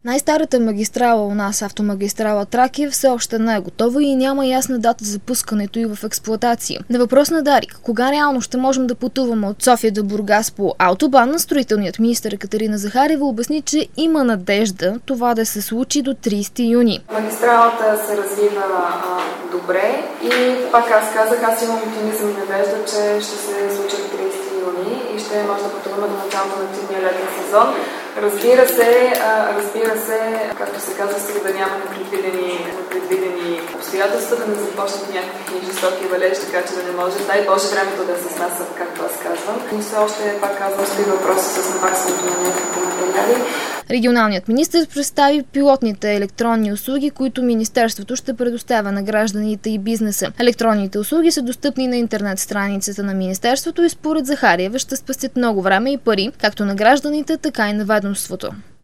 Най-старата магистрала у нас, автомагистрала Тракия, все още не е готова и няма ясна дата за пускането й в експлоатация. На въпрос на Дарик, кога реално ще можем да пътуваме от София до Бургас по автобан, строителният министър Екатерина Захариева обясни, че има надежда това да се случи до 30 юни. Магистралата се развива добре и пак аз казах, аз имам оптимизъм и надежда, че ще се случи до 30 юни и ще може да пътуваме до началото на зимния летен сезон. Разбира се, както се казва, сега да няма непредвидени обстоятелства, да не започнат някакви жестоки валежи, така че да не може. Дай Боже времето да се снася, както аз казвам. И все още, пак казвам, стои въпроса с наваксването на някакви материали. Регионалният министър представи пилотните електронни услуги, които Министерството ще предоставя на гражданите и бизнеса. Електронните услуги са достъпни на интернет страницата на Министерството и според Захариева ще спестят много време и пари, както на гражданите, така и на ведомството.